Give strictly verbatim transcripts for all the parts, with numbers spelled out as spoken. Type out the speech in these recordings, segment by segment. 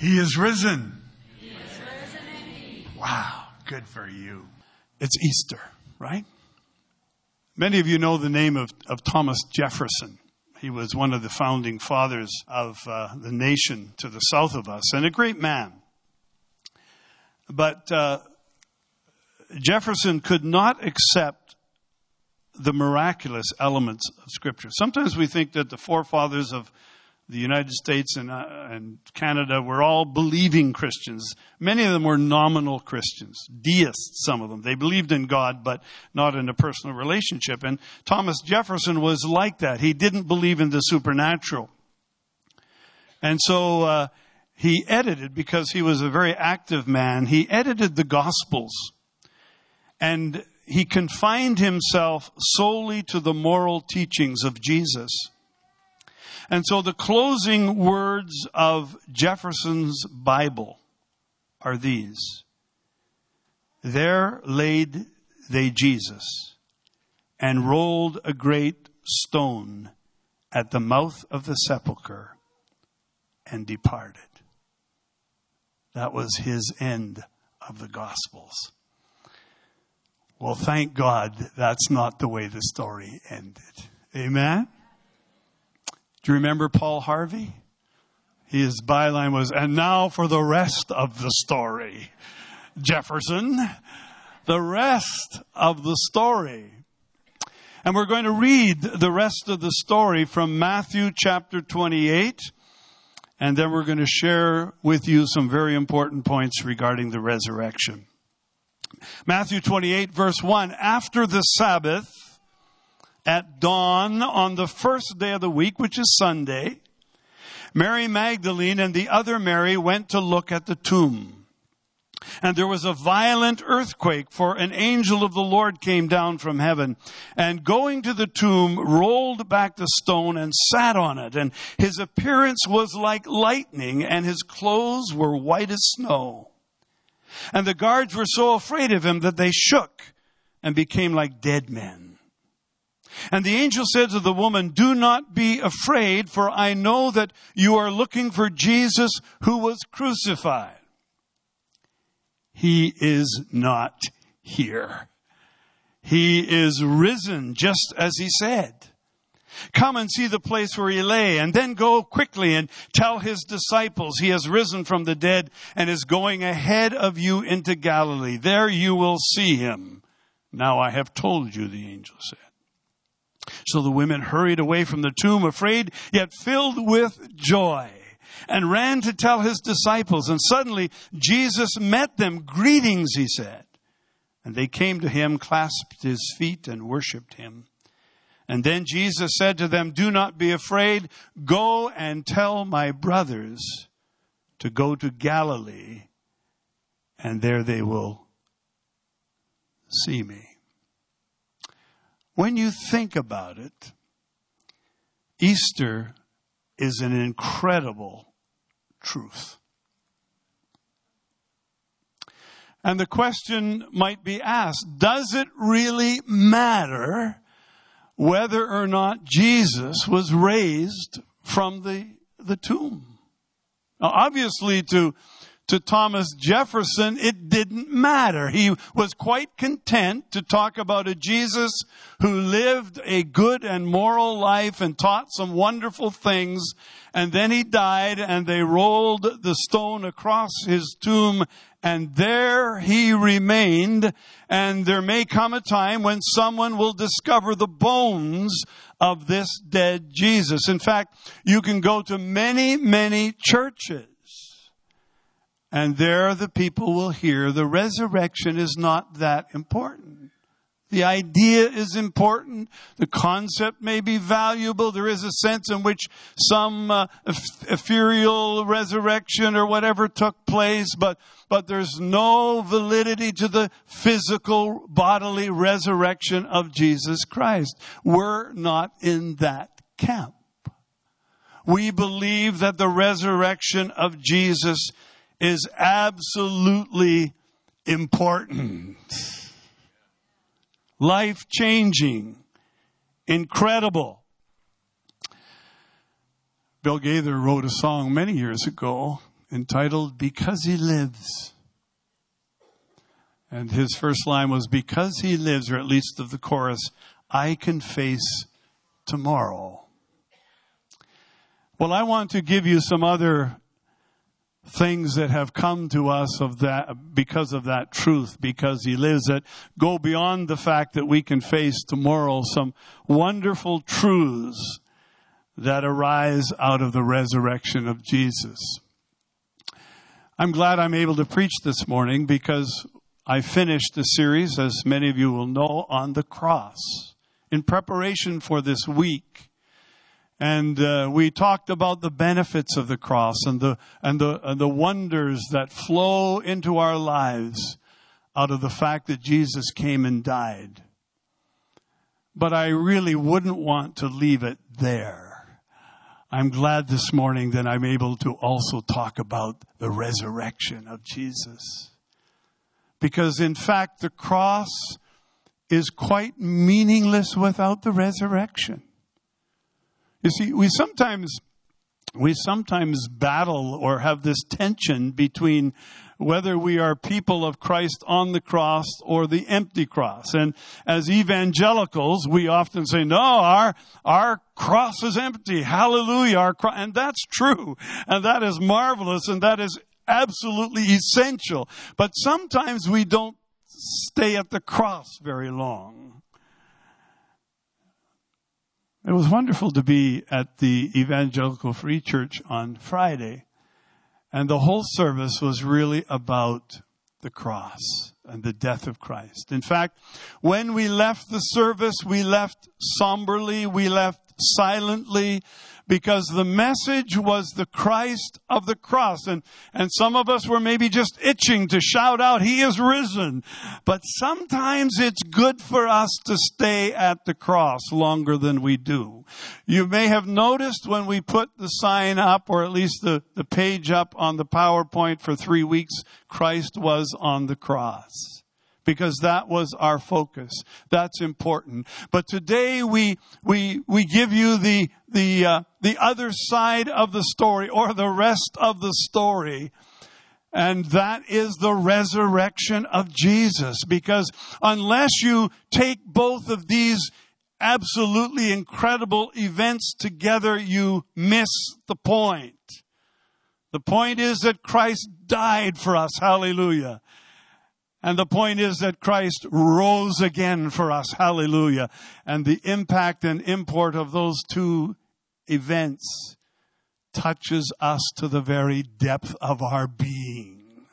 He is risen. He is risen indeed. Wow, good for you. It's Easter, right? Many of you know the name of, of Thomas Jefferson. He was one of the founding fathers of uh, the nation to the south of us, and a great man. But uh, Jefferson could not accept the miraculous elements of Scripture. Sometimes we think that the forefathers of the United States and, uh, and Canada were all believing Christians. Many of them were nominal Christians, deists, some of them. They believed in God, but not in a personal relationship. And Thomas Jefferson was like that. He didn't believe in the supernatural. And so uh, he edited, because he was a very active man, he edited the Gospels. And he confined himself solely to the moral teachings of Jesus. And so the closing words of Jefferson's Bible are these. There laid they Jesus, and rolled a great stone at the mouth of the sepulchre, and departed. That was his end of the Gospels. Well, thank God that's not the way the story ended. Amen? Do you remember Paul Harvey? His byline was, and now for the rest of the story. Jefferson, the rest of the story. And we're going to read the rest of the story from Matthew chapter twenty-eight. And then we're going to share with you some very important points regarding the resurrection. Matthew twenty-eight, verse one. After the Sabbath, at dawn on the first day of the week, which is Sunday, Mary Magdalene and the other Mary went to look at the tomb. And there was a violent earthquake, for an angel of the Lord came down from heaven, and going to the tomb, rolled back the stone and sat on it. And his appearance was like lightning, and his clothes were white as snow. And the guards were so afraid of him that they shook and became like dead men. And the angel said to the woman, do not be afraid, for I know that you are looking for Jesus who was crucified. He is not here. He is risen, just as he said. Come and see the place where he lay, and then go quickly and tell his disciples he has risen from the dead and is going ahead of you into Galilee. There you will see him. Now I have told you, the angel said. So the women hurried away from the tomb, afraid, yet filled with joy, and ran to tell his disciples. And suddenly Jesus met them. Greetings, he said. And they came to him, clasped his feet, and worshipped him. And then Jesus said to them, do not be afraid. Go and tell my brothers to go to Galilee, and there they will see me. When you think about it, Easter is an incredible truth. And the question might be asked, does it really matter whether or not Jesus was raised from the, the tomb? Now, obviously, to To Thomas Jefferson, it didn't matter. He was quite content to talk about a Jesus who lived a good and moral life and taught some wonderful things. And then he died, and they rolled the stone across his tomb, and there he remained. And there may come a time when someone will discover the bones of this dead Jesus. In fact, you can go to many, many churches, and there the people will hear the resurrection is not that important. The idea is important. The concept may be valuable. There is a sense in which some uh, ethereal resurrection or whatever took place, but, but there's no validity to the physical bodily resurrection of Jesus Christ. We're not in that camp. We believe that the resurrection of Jesus is absolutely important. Life-changing. Incredible. Bill Gaither wrote a song many years ago entitled, Because He Lives. And his first line was, because He lives, or at least of the chorus, I can face tomorrow. Well, I want to give you some other things that have come to us of that, because of that truth, because He lives, that go beyond the fact that we can face tomorrow, some wonderful truths that arise out of the resurrection of Jesus. I'm glad I'm able to preach this morning because I finished a series, as many of you will know, on the cross in preparation for this week. And uh, we talked about the benefits of the cross and the and the and the wonders that flow into our lives out of the fact that Jesus came and died. But I really wouldn't want to leave it there. I'm glad this morning that I'm able to also talk about the resurrection of Jesus. Because in fact, the cross is quite meaningless without the resurrection. You see, we sometimes, we sometimes battle or have this tension between whether we are people of Christ on the cross or the empty cross. And as evangelicals, we often say, no, our, our cross is empty. Hallelujah. Our cro-. And that's true. And that is marvelous. And that is absolutely essential. But sometimes we don't stay at the cross very long. It was wonderful to be at the Evangelical Free Church on Friday. And the whole service was really about the cross and the death of Christ. In fact, when we left the service, we left somberly, we left silently, because the message was the Christ of the cross. And, and some of us were maybe just itching to shout out, He is risen. But sometimes it's good for us to stay at the cross longer than we do. You may have noticed when we put the sign up, or at least the, the page up on the PowerPoint for three weeks, Christ was on the cross. Because that was our focus. That's important. But today we we we give you the the uh, the other side of the story, or the rest of the story. And that is the resurrection of Jesus. Because unless you take both of these absolutely incredible events together, you miss the point. The point is that Christ died for us. Hallelujah. And the point is that Christ rose again for us. Hallelujah. And the impact and import of those two events touches us to the very depth of our being.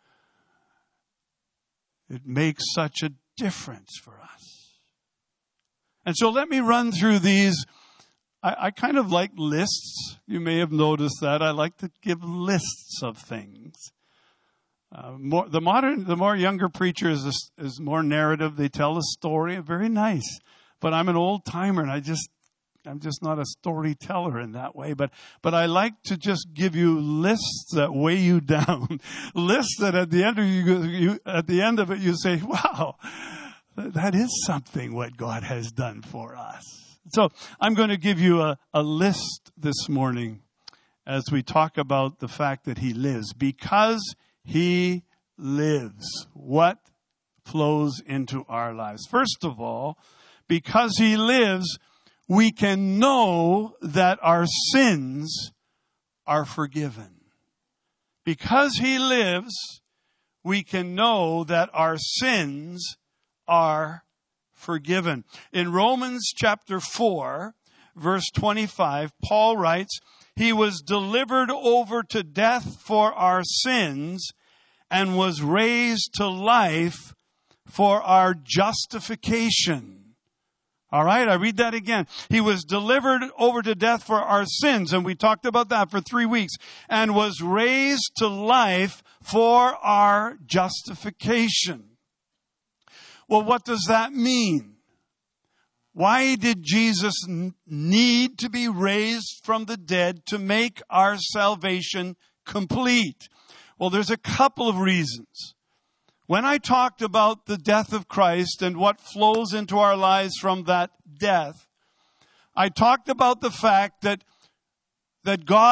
It makes such a difference for us. And so let me run through these. I, I kind of like lists. You may have noticed that. I like to give lists of things. Uh, more, the modern, the more younger preacher is, is more narrative. They tell a story, very nice. But I'm an old timer, and I just, I'm just not a storyteller in that way. But, but I like to just give you lists that weigh you down, lists that at the end of you, you, at the end of it, you say, "Wow, that is something what God has done for us." So I'm going to give you a, a list this morning as we talk about the fact that He lives, because He lives. What flows into our lives? First of all, because He lives, we can know that our sins are forgiven. Because He lives, we can know that our sins are forgiven. In Romans chapter four, verse twenty-five, Paul writes, He was delivered over to death for our sins and was raised to life for our justification. All right, I read that again. He was delivered over to death for our sins, and we talked about that for three weeks, and was raised to life for our justification. Well, what does that mean? Why did Jesus need to be raised from the dead to make our salvation complete? Well, there's a couple of reasons. When I talked about the death of Christ and what flows into our lives from that death, I talked about the fact that, that God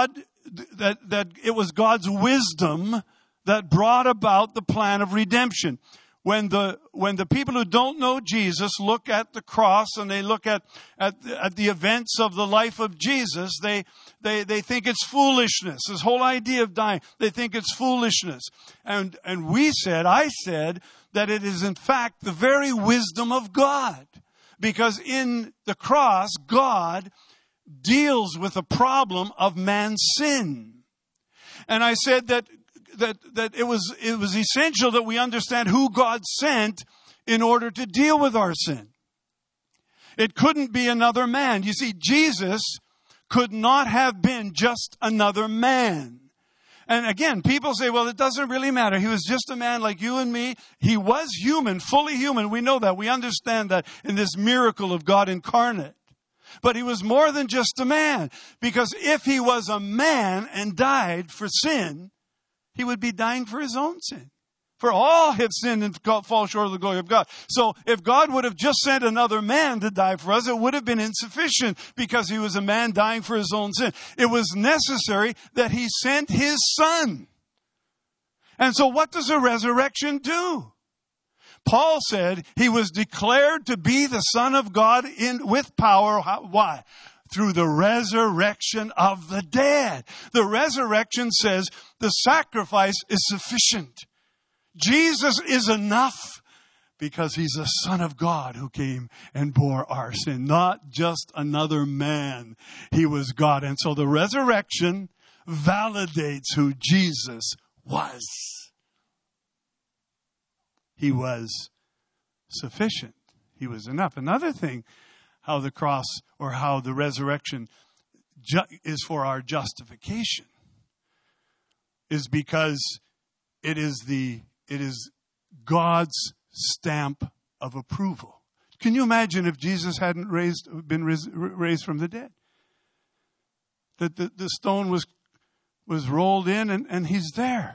that, that it was God's wisdom that brought about the plan of redemption. When the, when the people who don't know Jesus look at the cross and they look at, at, at the events of the life of Jesus, they, they, they think it's foolishness. This whole idea of dying, they think it's foolishness. And, and we said, I said, that it is in fact the very wisdom of God. Because in the cross, God deals with the problem of man's sin. And I said that That, that it was, it was essential that we understand who God sent in order to deal with our sin. It couldn't be another man. You see, Jesus could not have been just another man. And again, people say, well, it doesn't really matter. He was just a man like you and me. He was human, fully human. We know that. We understand that in this miracle of God incarnate. But he was more than just a man. Because if he was a man and died for sin, he would be dying for his own sin. For all have sinned and fall short of the glory of God. So if God would have just sent another man to die for us, it would have been insufficient because he was a man dying for his own sin. It was necessary that he sent his son. And so what does a resurrection do? Paul said he was declared to be the Son of God in with power. How, why? Through the resurrection of the dead. The resurrection says the sacrifice is sufficient. Jesus is enough because he's the Son of God who came and bore our sin. Not just another man. He was God. And so the resurrection validates who Jesus was. He was sufficient. He was enough. Another thing, how the cross or how the resurrection ju- is for our justification is because it is the it is God's stamp of approval. Can you imagine if Jesus hadn't raised been ris- raised from the dead? That the, the stone was was rolled in and, and he's there.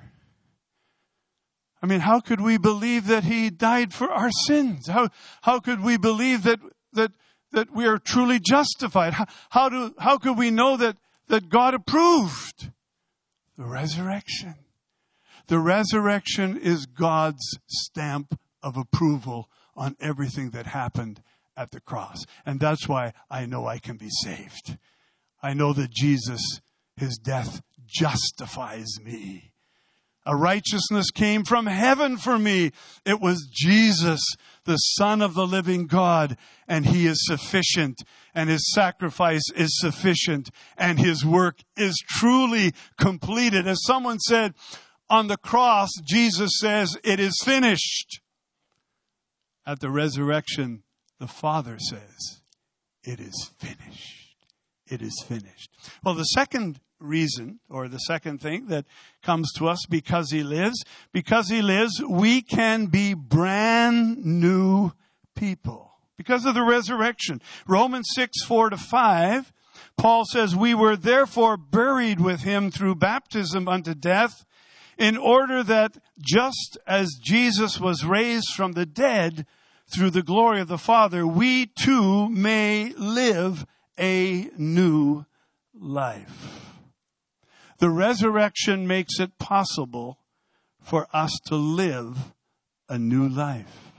I mean, how could we believe that he died for our sins? How how could we believe that that that we are truly justified? How, how do how could we know that, that God approved? The resurrection. The resurrection is God's stamp of approval on everything that happened at the cross. And that's why I know I can be saved. I know that Jesus, his death justifies me. A righteousness came from heaven for me. It was Jesus, the Son of the living God, and he is sufficient, and his sacrifice is sufficient, and his work is truly completed. As someone said, on the cross, Jesus says, it is finished. At the resurrection, the Father says, it is finished. It is finished. Well, the second reason, or the second thing that comes to us because he lives, because he lives, we can be brand new people because of the resurrection. Romans six, four to five, Paul says, we were therefore buried with him through baptism unto death, in order that just as Jesus was raised from the dead through the glory of the Father, we too may live a new life. The resurrection makes it possible for us to live a new life.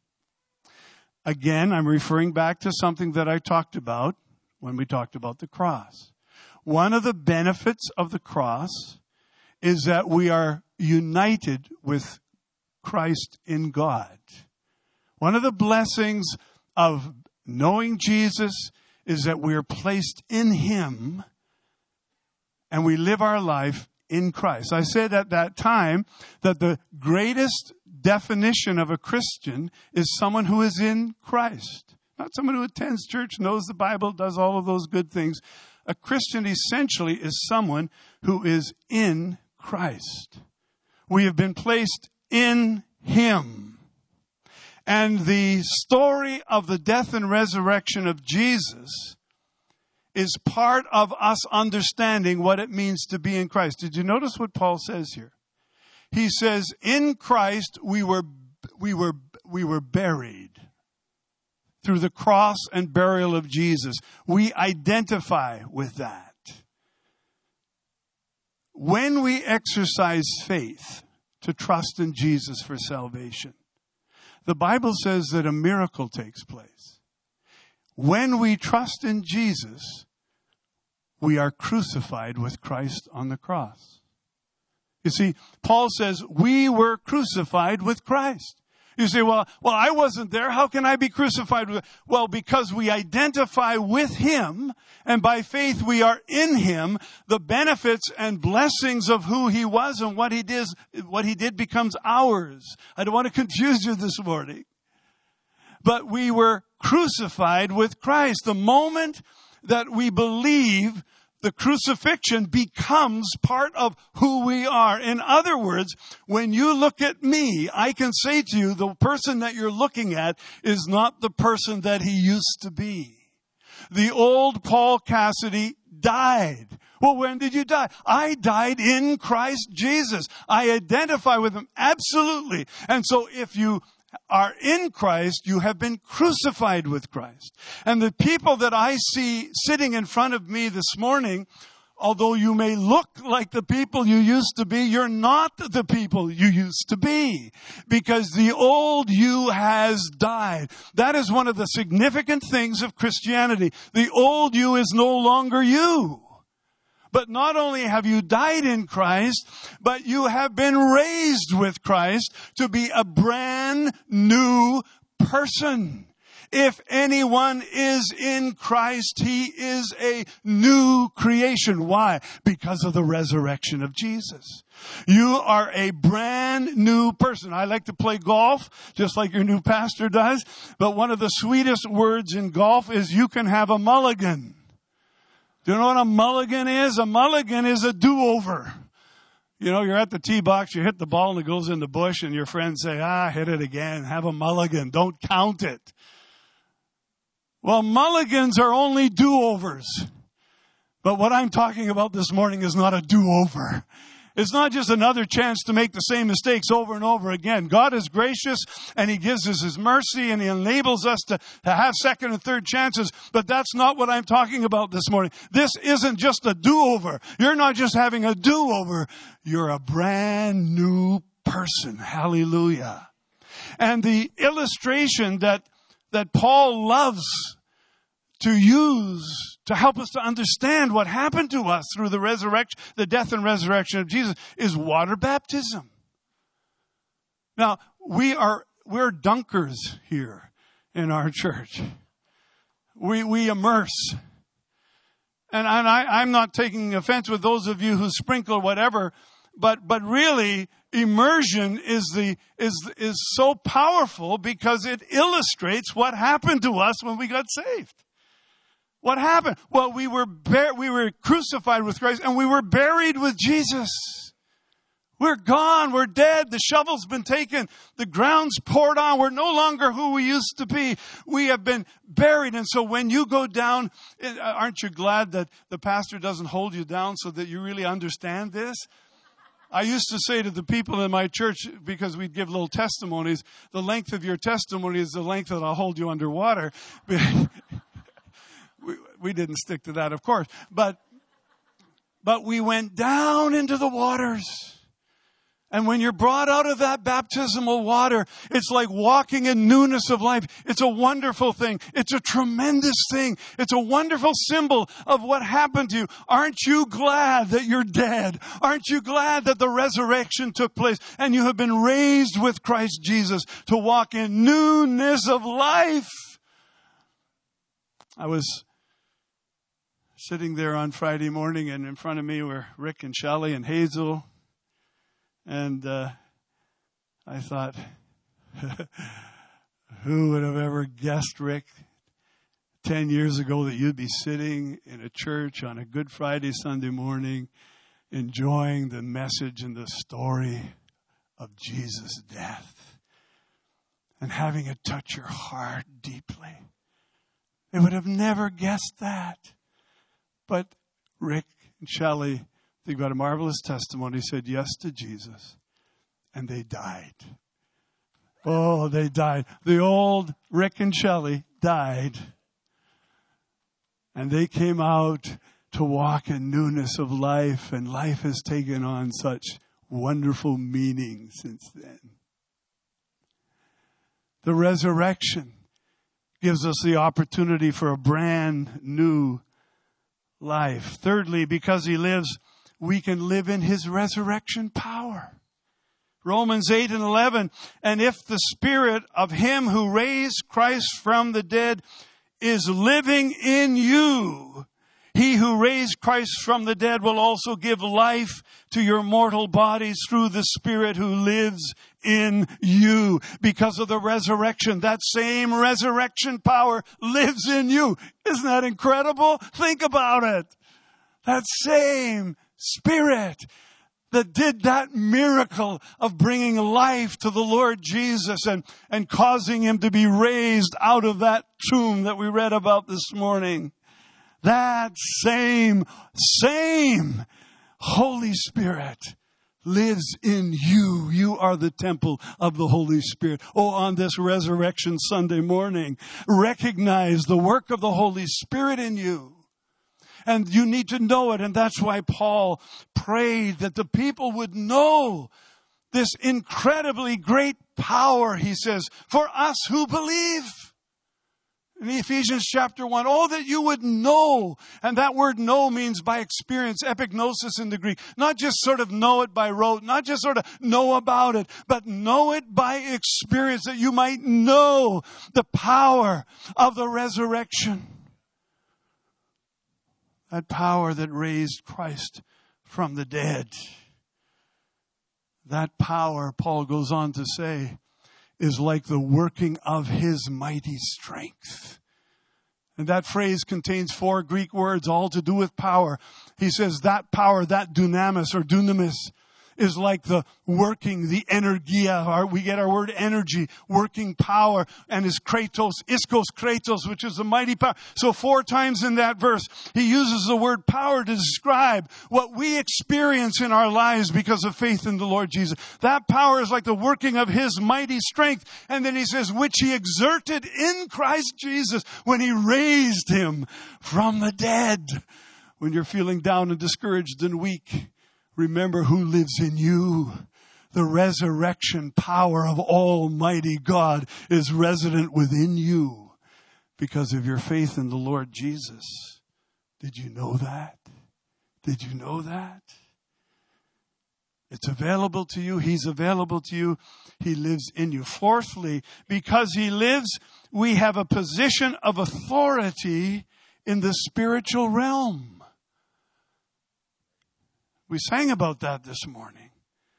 Again, I'm referring back to something that I talked about when we talked about the cross. One of the benefits of the cross is that we are united with Christ in God. One of the blessings of knowing Jesus is that we are placed in him and we live our life in Christ. I said at that time that the greatest definition of a Christian is someone who is in Christ. Not someone who attends church, knows the Bible, does all of those good things. A Christian essentially is someone who is in Christ. We have been placed in him. And the story of the death and resurrection of Jesus is part of us understanding what it means to be in Christ. Did you notice what Paul says here? He says, in Christ we were we were we were buried through the cross and burial of Jesus. We identify with that. when we exercise faith to trust in Jesus for salvation, the Bible says that a miracle takes place. When we trust in Jesus, we are crucified with Christ on the cross. You see, Paul says we were crucified with Christ. You say, well, well, I wasn't there. How can I be crucified with? Well, because we identify with him, and by faith we are in him. The benefits and blessings of who he was and what he did, what he did becomes ours. I don't want to confuse you this morning. But we were crucified with Christ. The moment that we believe, the crucifixion becomes part of who we are. In other words, when you look at me, I can say to you, the person that you're looking at is not the person that he used to be. The old Paul Cassidy died. Well, when did you die? I died in Christ Jesus. I identify with him, absolutely. And so if you are in Christ, you have been crucified with Christ. And the people that I see sitting in front of me this morning, although you may look like the people you used to be, you're not the people you used to be, because the old you has died. That is one of the significant things of Christianity. The old you is no longer you. But not only have you died in Christ, but you have been raised with Christ to be a brand new person. If anyone is in Christ, he is a new creation. Why? Because of the resurrection of Jesus. You are a brand new person. I like to play golf, just like your new pastor does. But one of the sweetest words in golf is you can have a mulligan. Do you know what a mulligan is? A mulligan is a do-over. You know, you're at the tee box, you hit the ball and it goes in the bush, and your friends say, ah, hit it again, have a mulligan, don't count it. Well, mulligans are only do-overs. But what I'm talking about this morning is not a do-over. It's not just another chance to make the same mistakes over and over again. God is gracious, and he gives us his mercy, and he enables us to, to have second and third chances. But that's not what I'm talking about this morning. This isn't just a do-over. You're not just having a do-over. You're a brand new person. Hallelujah. And the illustration that, that Paul loves to use to help us to understand what happened to us through the resurrection, the death and resurrection of Jesus, is water baptism. Now, we are, we're dunkers here in our church. We, we immerse. And, and I, I'm not taking offense with those of you who sprinkle whatever, but, but really, immersion is the, is, is so powerful because it illustrates what happened to us when we got saved. What happened? Well, we were bar- we were crucified with Christ, and we were buried with Jesus. We're gone. We're dead. The shovel's been taken. The ground's poured on. We're no longer who we used to be. We have been buried. And so when you go down, aren't you glad that the pastor doesn't hold you down so that you really understand this? I used to say to the people in my church, because we'd give little testimonies, the length of your testimony is the length that I'll hold you underwater. We, we didn't stick to that, of course. But, but we went down into the waters. And when you're brought out of that baptismal water, it's like walking in newness of life. It's a wonderful thing. It's a tremendous thing. It's a wonderful symbol of what happened to you. Aren't you glad that you're dead? Aren't you glad that the resurrection took place and you have been raised with Christ Jesus to walk in newness of life? I was sitting there on Friday morning, and in front of me were Rick and Shelley and Hazel. And uh, I thought, who would have ever guessed, Rick, ten years ago that you'd be sitting in a church on a Good Friday, Sunday morning, enjoying the message and the story of Jesus' death and having it touch your heart deeply. They would have never guessed that. But Rick and Shelley, they've got a marvelous testimony, said yes to Jesus, and they died. Oh, they died. The old Rick and Shelley died. And they came out to walk in newness of life, and life has taken on such wonderful meaning since then. The resurrection gives us the opportunity for a brand new life. Thirdly, because he lives, we can live in his resurrection power. Romans eight and eleven, and if the spirit of him who raised Christ from the dead is living in you, he who raised Christ from the dead will also give life to your mortal bodies through the Spirit who lives in you. Because of the resurrection, that same resurrection power lives in you. Isn't that incredible? Think about it. That same Spirit that did that miracle of bringing life to the Lord Jesus and, and causing him to be raised out of that tomb that we read about this morning. That same, same Holy Spirit lives in you. You are the temple of the Holy Spirit. Oh, on this Resurrection Sunday morning, recognize the work of the Holy Spirit in you. And you need to know it. And that's why Paul prayed that the people would know this incredibly great power, he says, for us who believe. In Ephesians chapter one, oh, that you would know. And that word know means by experience, epignosis in the Greek. Not just sort of know it by rote, not just sort of know about it, but know it by experience, that you might know the power of the resurrection. That power that raised Christ from the dead. That power, Paul goes on to say, is like the working of his mighty strength. And that phrase contains four Greek words, all to do with power. He says that power, that dunamis or dunamis, is like the working, the energia. Our, we get our word energy, working power, and is kratos, iskos kratos, which is the mighty power. So four times in that verse, he uses the word power to describe what we experience in our lives because of faith in the Lord Jesus. That power is like the working of his mighty strength. And then he says, which he exerted in Christ Jesus when he raised him from the dead. When you're feeling down and discouraged and weak, remember who lives in you. The resurrection power of Almighty God is resident within you because of your faith in the Lord Jesus. Did you know that? Did you know that? It's available to you. He's available to you. He lives in you. Fourthly, because he lives, we have a position of authority in the spiritual realm. We sang about that this morning.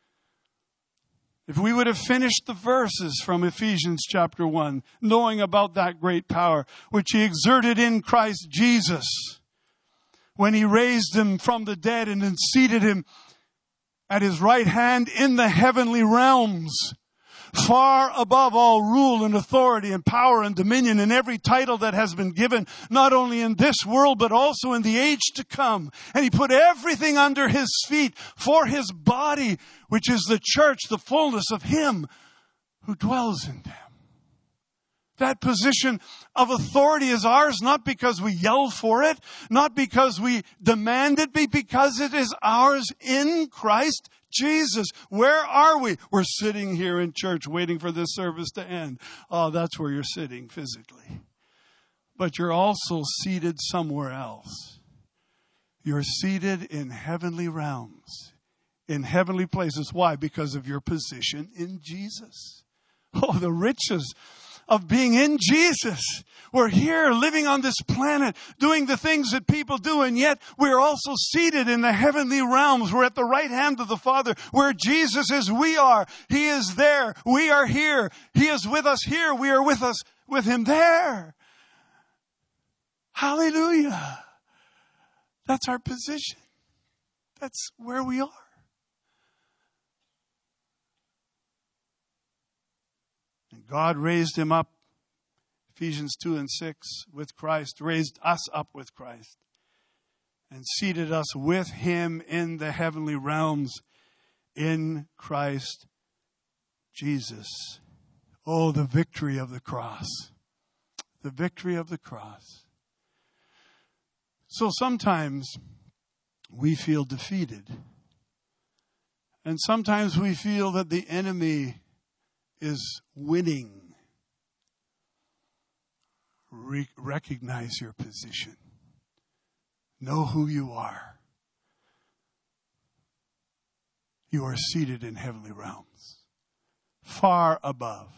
If we would have finished the verses from Ephesians chapter one, knowing about that great power, which he exerted in Christ Jesus, when he raised him from the dead and then seated him at his right hand in the heavenly realms, far above all rule and authority and power and dominion and every title that has been given, not only in this world, but also in the age to come. And he put everything under his feet for his body, which is the church, the fullness of him who dwells in them. That position of authority is ours, not because we yell for it, not because we demand it, but because it is ours in Christ Jesus. Where are we? We're sitting here in church waiting for this service to end. Oh, that's where you're sitting physically. But you're also seated somewhere else. You're seated in heavenly realms, in heavenly places. Why? Because of your position in Jesus. Oh, the riches of being in Jesus. We're here living on this planet, doing the things that people do, and yet we're also seated in the heavenly realms. We're at the right hand of the Father. Where Jesus is, we are. He is there. We are here. He is with us here. We are with us, with him there. Hallelujah. That's our position. That's where we are. And God raised him up, Ephesians two and six, with Christ, raised us up with Christ, and seated us with him in the heavenly realms in Christ Jesus. Oh, the victory of the cross. The victory of the cross. So sometimes we feel defeated. And sometimes we feel that the enemy is winning. Re- recognize your position. Know who you are. You are seated in heavenly realms, far above.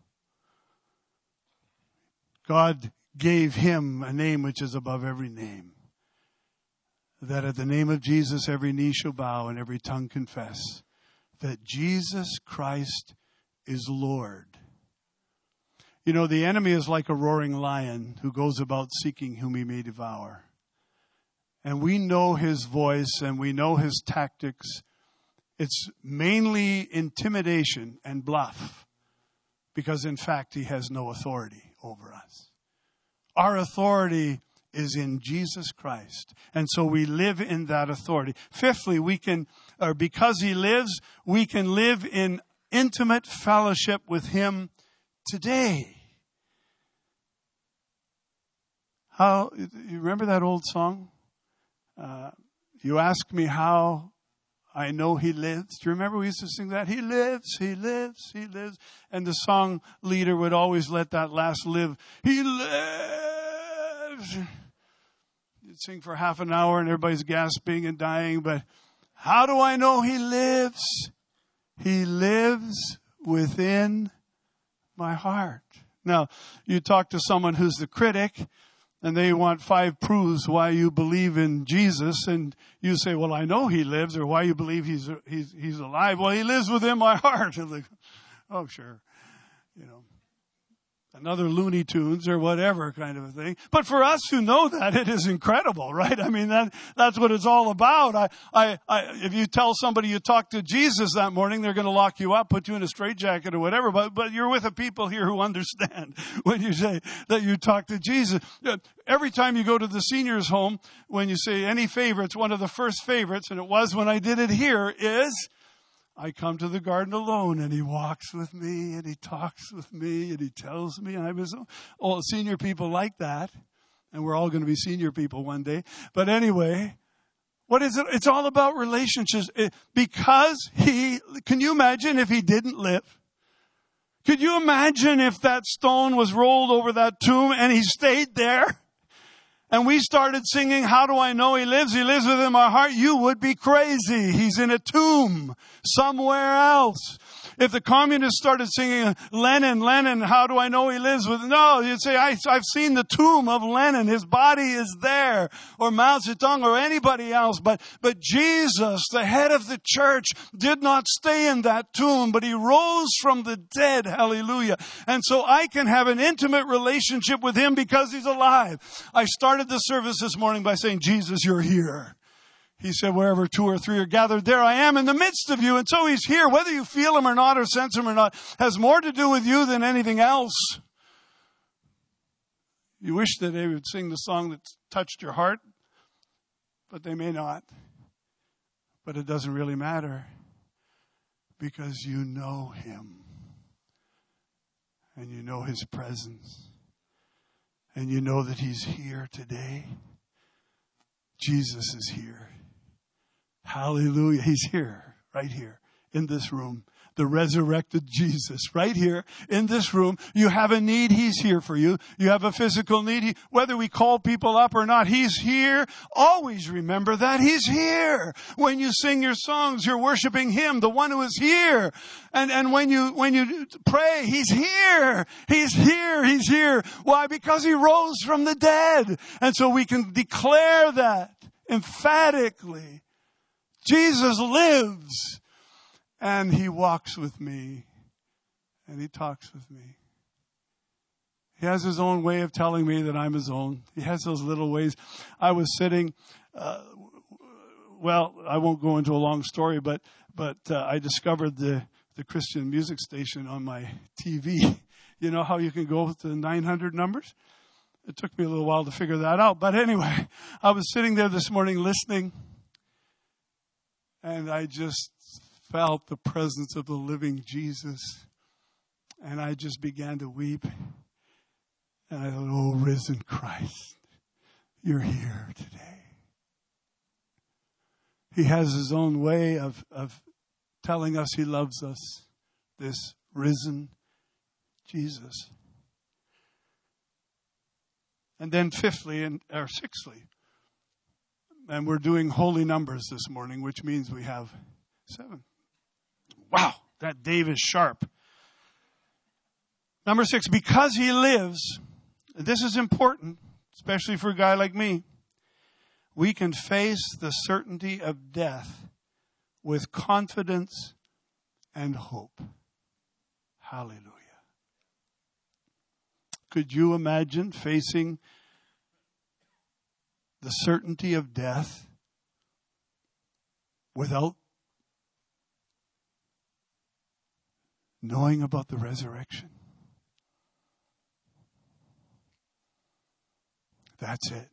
God gave him a name which is above every name, that at the name of Jesus every knee shall bow and every tongue confess that Jesus Christ is Lord. You know, the enemy is like a roaring lion who goes about seeking whom he may devour. And we know his voice and we know his tactics. It's mainly intimidation and bluff, because in fact he has no authority over us. Our authority is in Jesus Christ. And so we live in that authority. Fifthly, we can, or because he lives, we can live in intimate fellowship with him today. How, you remember that old song? Uh, you ask me how I know he lives. Do you remember we used to sing that? He lives, he lives, he lives. And the song leader would always let that last live. He lives. You'd sing for half an hour and everybody's gasping and dying. But how do I know he lives? He lives within my heart. Now, you talk to someone who's the critic, and they want five proofs why you believe in Jesus, and you say, well, I know he lives, or why you believe he's he's he's alive. Well, he lives within my heart. And like, oh, sure. You know, another Looney Tunes or whatever kind of a thing. But for us who know that, it is incredible, right? I mean, that that's what it's all about. I, I, I if you tell somebody you talked to Jesus that morning, they're going to lock you up, put you in a straitjacket or whatever. But but you're with a people here who understand when you say that you talk to Jesus. Every time you go to the seniors' home, when you say any favorites, one of the first favorites, and it was when I did it here, is I come to the garden alone, and he walks with me, and he talks with me, and he tells me I'm his own. Oh, senior people like that, and we're all going to be senior people one day. But anyway, what is it? It's all about relationships. It, because he, can you imagine if he didn't live? Could you imagine if that stone was rolled over that tomb and he stayed there? And we started singing, how do I know he lives? He lives within my heart. You would be crazy. He's in a tomb somewhere else. If the communists started singing, Lenin, Lenin, how do I know he lives with? No, you'd say, I, I've seen the tomb of Lenin. His body is there. Or Mao Zedong or anybody else. But, but Jesus, the head of the church, did not stay in that tomb, but he rose from the dead. Hallelujah. And so I can have an intimate relationship with him because he's alive. I started the service this morning by saying, Jesus, you're here. He said, wherever two or three are gathered, there I am in the midst of you. And so he's here. Whether you feel him or not or sense him or not has more to do with you than anything else. You wish that they would sing the song that touched your heart, but they may not. But it doesn't really matter because you know him and you know his presence and you know that he's here today. Jesus is here. Hallelujah. He's here, right here, in this room. The resurrected Jesus, right here, in this room. You have a need, he's here for you. You have a physical need. He, whether we call people up or not, he's here. Always remember that he's here. When you sing your songs, you're worshiping him, the one who is here. And, and when you, when you pray, he's here. He's here. He's here. Why? Because he rose from the dead. And so we can declare that emphatically. Jesus lives, and he walks with me, and he talks with me. He has his own way of telling me that I'm his own. He has those little ways. I was sitting, uh, well, I won't go into a long story, but but uh, I discovered the, the Christian music station on my T V. You know how you can go with the nine hundred numbers? It took me a little while to figure that out. But anyway, I was sitting there this morning listening, and I just felt the presence of the living Jesus. And I just began to weep. And I thought, oh, risen Christ, you're here today. He has his own way of, of telling us he loves us, this risen Jesus. And then fifthly, and or sixthly, and we're doing holy numbers this morning, which means we have seven. Wow, that Dave is sharp. Number six, because he lives, this is important, especially for a guy like me, we can face the certainty of death with confidence and hope. Hallelujah. Could you imagine facing the certainty of death without knowing about the resurrection? That's it.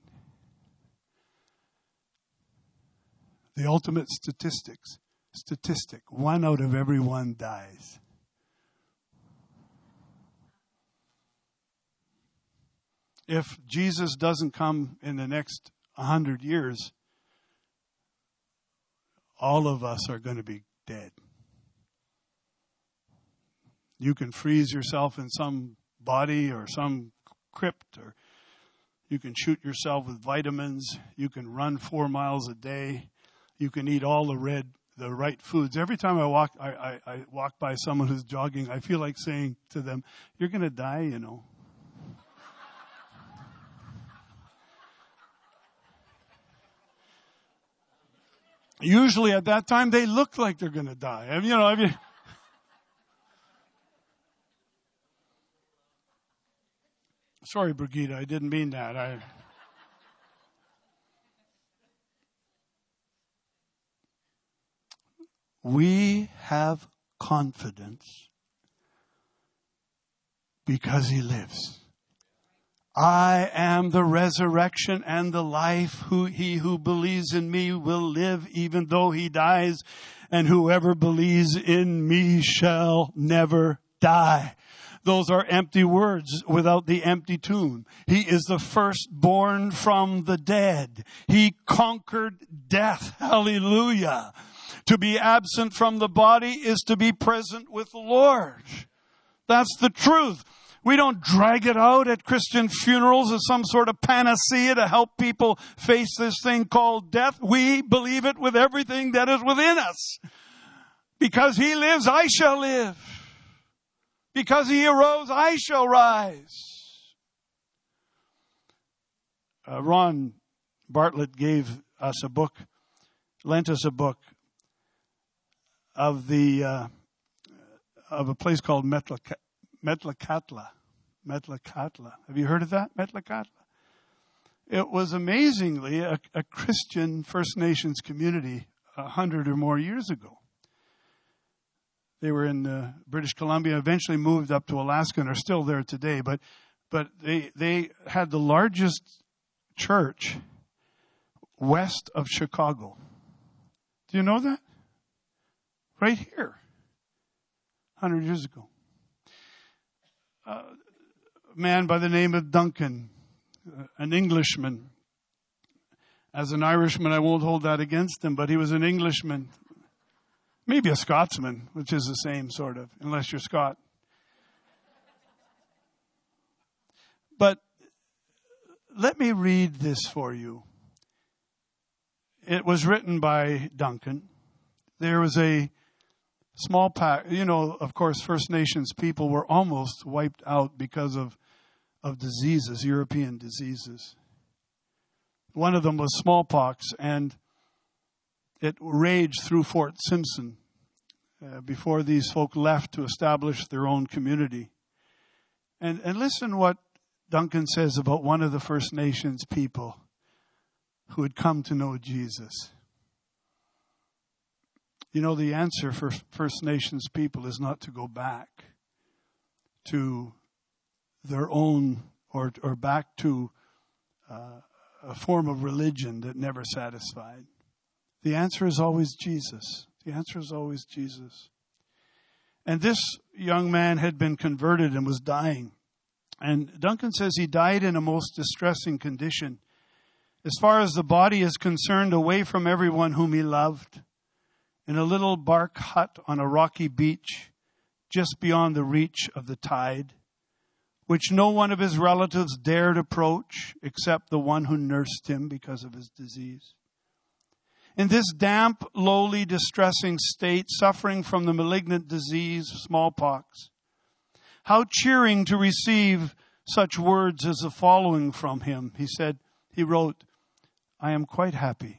The ultimate statistics, statistic, one out of every one dies. If Jesus doesn't come in the next one hundred years, all of us are going to be dead. You can freeze yourself in some body or some crypt, or you can shoot yourself with vitamins. You can run four miles a day. You can eat all the red, the right foods. Every time I walk, I, I, I walk by someone who's jogging, I feel like saying to them, "You're going to die, you know." Usually at that time, they look like they're going to die. I mean, you know, I mean, sorry, Brigitte, I didn't mean that. I. We have confidence because he lives. I am the resurrection and the life. Who he who believes in me will live even though he dies, and whoever believes in me shall never die. Those are empty words without the empty tomb. He is the firstborn from the dead. He conquered death. Hallelujah. To be absent from the body is to be present with the Lord. That's the truth. We don't drag it out at Christian funerals as some sort of panacea to help people face this thing called death. We believe it with everything that is within us. Because he lives, I shall live. Because he arose, I shall rise. Uh, Ron Bartlett gave us a book, lent us a book of the uh, of a place called Metlaka- Metlakatla. Metlakatla. Have you heard of that? Metlakatla. It was amazingly a, a Christian First Nations community a hundred or more years ago. They were in uh, British Columbia, eventually moved up to Alaska and are still there today. But but they they had the largest church west of Chicago. Do you know that? Right here, one hundred years ago. Uh, a man by the name of Duncan, uh, an Englishman. As an Irishman, I won't hold that against him, but he was an Englishman. Maybe a Scotsman, which is the same sort of, unless you're Scot. But let me read this for you. It was written by Duncan. There was a small pack, you know, of course, First Nations people were almost wiped out because of, of diseases, European diseases. One of them was smallpox, and it raged through Fort Simpson uh, before these folk left to establish their own community. And, and listen what Duncan says about one of the First Nations people who had come to know Jesus. You know, the answer for First Nations people is not to go back to their own or or back to uh, a form of religion that never satisfied. The answer is always Jesus. The answer is always Jesus. And this young man had been converted and was dying. And Duncan says he died in a most distressing condition. as far as the body is concerned, away from everyone whom he loved, in a little bark hut on a rocky beach, just beyond the reach of the tide, which no one of his relatives dared approach except the one who nursed him because of his disease. In this damp, lowly, distressing state, suffering from the malignant disease, smallpox, how cheering to receive such words as the following from him. He said, he wrote, I am quite happy.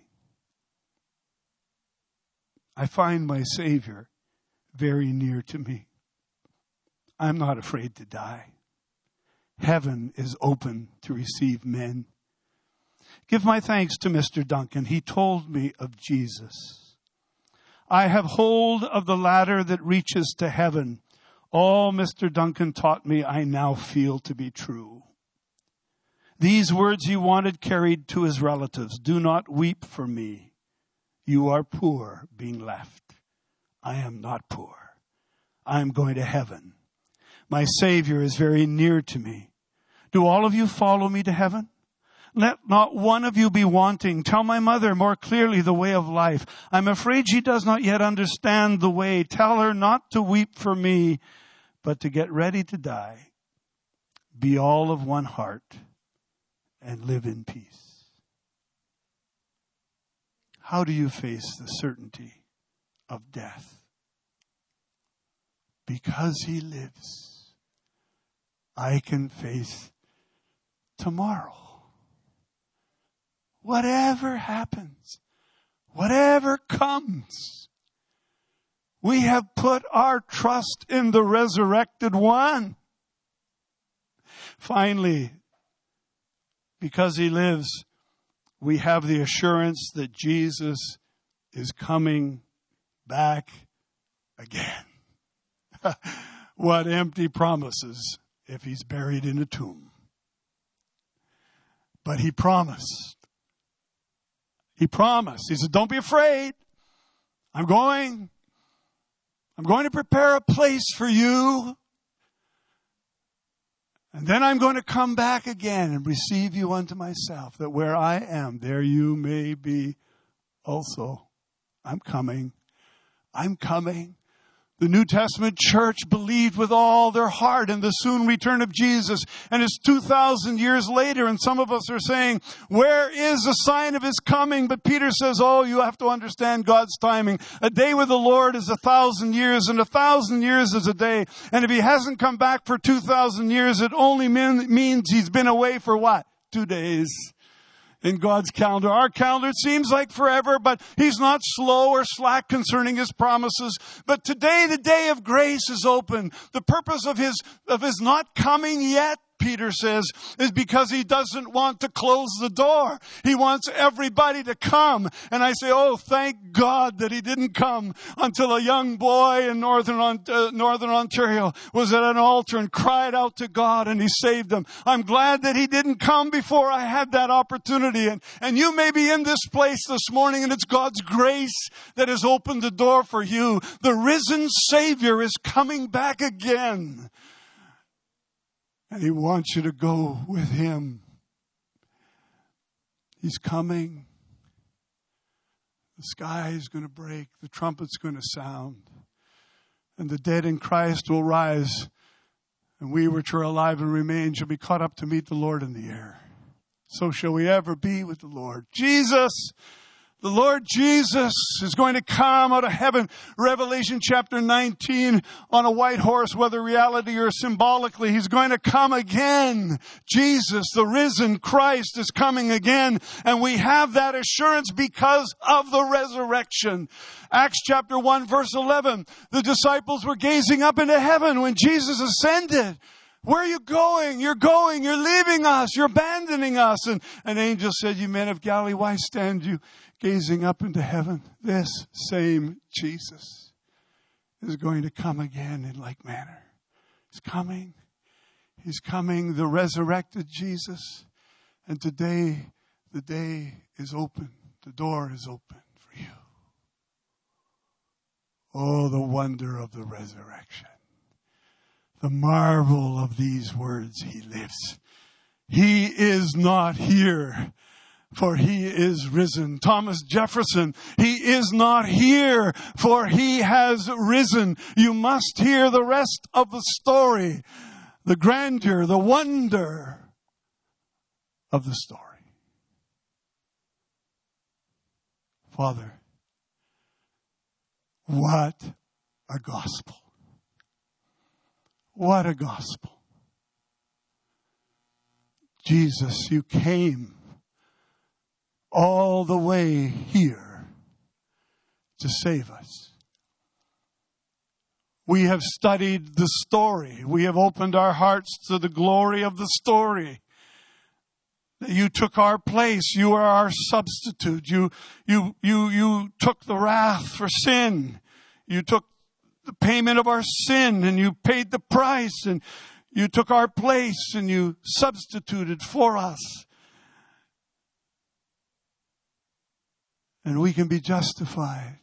I find my Savior very near to me. I'm not afraid to die. Heaven is open to receive men. Give my thanks to Mister Duncan. He told me of Jesus. I have hold of the ladder that reaches to heaven. All Mister Duncan taught me I now feel to be true. These words he wanted carried to his relatives. Do not weep for me. You are poor being left. I am not poor. I am going to heaven. My Savior is very near to me. Do all of you follow me to heaven? Let not one of you be wanting. Tell my mother more clearly the way of life. I'm afraid she does not yet understand the way. Tell her not to weep for me, but to get ready to die. Be all of one heart and live in peace. How do you face the certainty of death? Because he lives, I can face tomorrow. Whatever happens, whatever comes, we have put our trust in the resurrected one. Finally, because he lives, we have the assurance that Jesus is coming back again. What empty promises if he's buried in a tomb. But he promised. He promised. He said, don't be afraid. I'm going. I'm going to prepare a place for you. And then I'm going to come back again and receive you unto myself, that where I am, there you may be also. I'm coming. I'm coming. The New Testament church believed with all their heart in the soon return of Jesus. And it's two thousand years later, and some of us are saying, where is the sign of his coming? But Peter says, oh, you have to understand God's timing. A day with the Lord is a thousand years, and a thousand years is a day. And if he hasn't come back for two thousand years, it only mean, means he's been away for what? Two days. In God's calendar. Our calendar, it seems like forever, but he's not slow or slack concerning his promises. But today, the day of grace is open. The purpose of his, of his not coming yet, Peter says, is because he doesn't want to close the door. He wants everybody to come. And I say, oh, thank God that he didn't come until a young boy in Northern, uh, Northern Ontario was at an altar and cried out to God and he saved him. I'm glad that he didn't come before I had that opportunity. And, and you may be in this place this morning and it's God's grace that has opened the door for you. The risen Savior is coming back again. And he wants you to go with him. He's coming. The sky is going to break. The trumpet's going to sound. And the dead in Christ will rise. And we which are alive and remain shall be caught up to meet the Lord in the air. So shall we ever be with the Lord. Jesus, the Lord Jesus is going to come out of heaven. Revelation chapter nineteen, on a white horse, whether reality or symbolically, he's going to come again. Jesus, the risen Christ, is coming again. And we have that assurance because of the resurrection. Acts chapter one, verse eleven, the disciples were gazing up into heaven when Jesus ascended. Where are you going? You're going. You're leaving us. You're abandoning us. And an angel said, you men of Galilee, why stand you gazing up into heaven? This same Jesus is going to come again in like manner. He's coming. He's coming, the resurrected Jesus. And today, the day is open. The door is open for you. Oh, the wonder of the resurrection. The marvel of these words, he lives. He is not here, for he is risen. Thomas Jefferson, he is not here, for he has risen. You must hear the rest of the story, the grandeur, the wonder of the story. Father, what a gospel. What a gospel. Jesus, you came all the way here to save us. We have studied the story. We have opened our hearts to the glory of the story. You took our place. You are our substitute. You, you, you, you took the wrath for sin. You took the payment of our sin and you paid the price, and you took our place and you substituted for us. And we can be justified,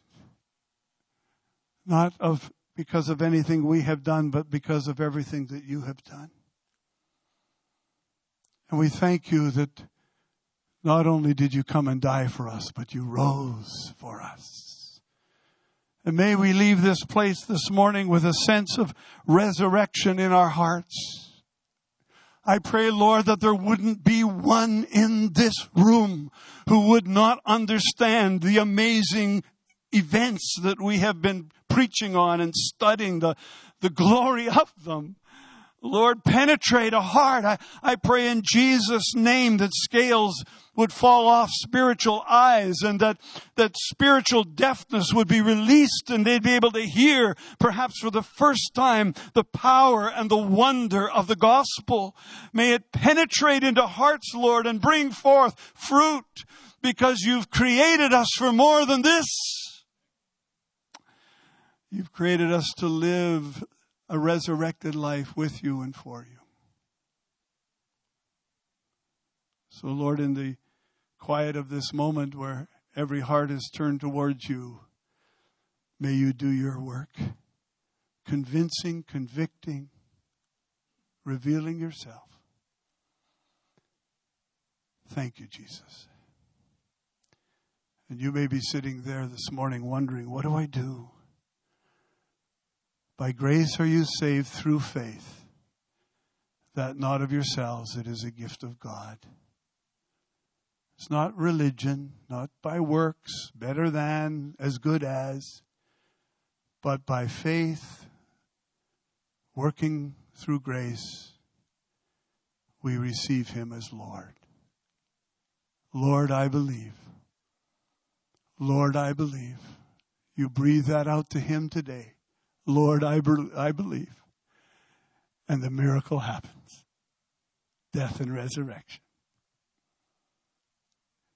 not of because of anything we have done, but because of everything that you have done. And we thank you that not only did you come and die for us, but you rose for us. And may we leave this place this morning with a sense of resurrection in our hearts. I pray, Lord, that there wouldn't be one in this room who would not understand the amazing events that we have been preaching on and studying, the, the glory of them. Lord, penetrate a heart. I, I pray in Jesus' name that scales would fall off spiritual eyes, and that, that spiritual deafness would be released, and they'd be able to hear, perhaps for the first time, the power and the wonder of the gospel. May it penetrate into hearts, Lord, and bring forth fruit, because you've created us for more than this. You've created us to live a resurrected life with you and for you. So, Lord, in the quiet of this moment where every heart is turned towards you, may you do your work, convincing, convicting, revealing yourself. Thank you, Jesus. And you may be sitting there this morning wondering, what do I do? By grace are you saved through faith, that not of yourselves, it is a gift of God. It's not religion, not by works, better than, as good as, but by faith, working through grace, we receive him as Lord. Lord, I believe. Lord, I believe. You breathe that out to him today. Lord, I, be- I believe. And the miracle happens. Death and resurrection.